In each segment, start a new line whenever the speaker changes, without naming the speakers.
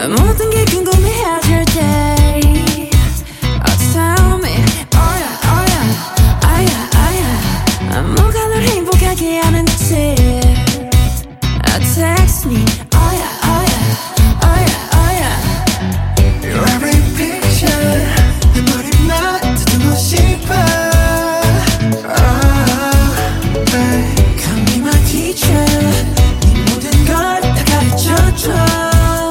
모든 게 궁금해질 때 tell me oh yeah oh yeah oh yeah oh yeah 뭐가 널 행복하게 하는지 text me oh yeah oh yeah oh yeah oh yeah
Your every picture 내 머리만 듣고 싶어
Come be my teacher 네 모든 걸 다 가르쳐줘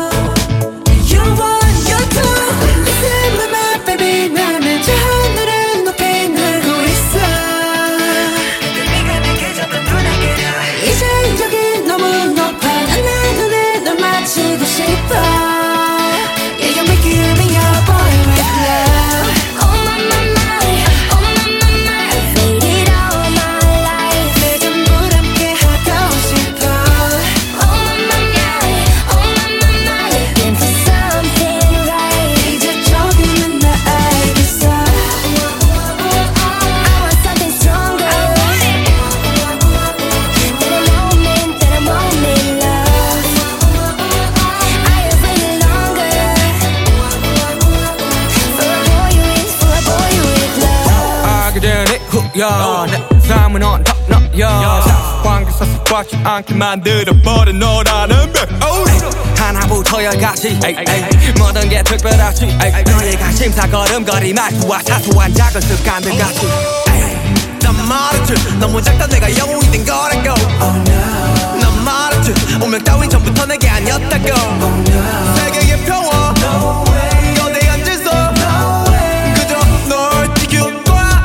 내 삶은 언덕너여 사관계서 섞지 않게 만들어버린 너라는 배 하나부터 열까지 모든 게 특별하지 너의 관심사 걸음걸이 말투와 사소한 작은 습관들 같이 난 말했지 너무 작다 내가 영웅이 된 거라고 난 말했지 운명 따윈 전부터 내게 아니었다고 세계의 평화 거대한 질서 그저 널 지켜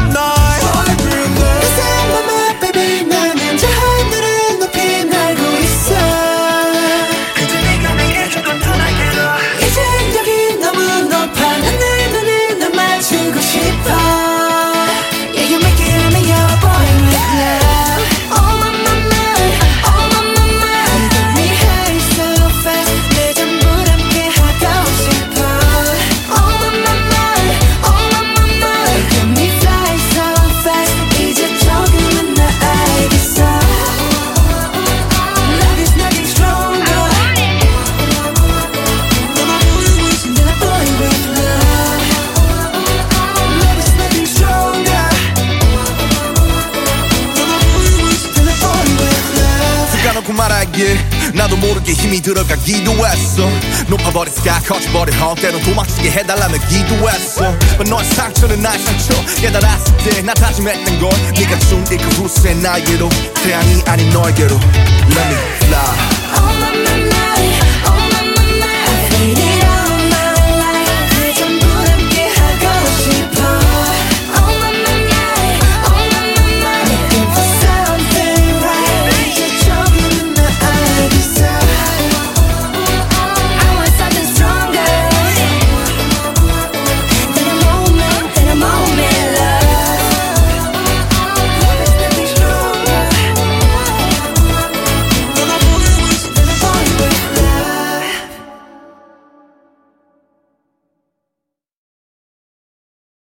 나도 모르게 힘이 들어가기도 했어 높아버린 sky 커져버린 헛 때론 도망치게 해달라며 기도했어 너의 상처는 나의 상처 깨달았을 때 나 다짐했던 건 네가 준 그 후세 나에게로 태양이 아닌 너에게로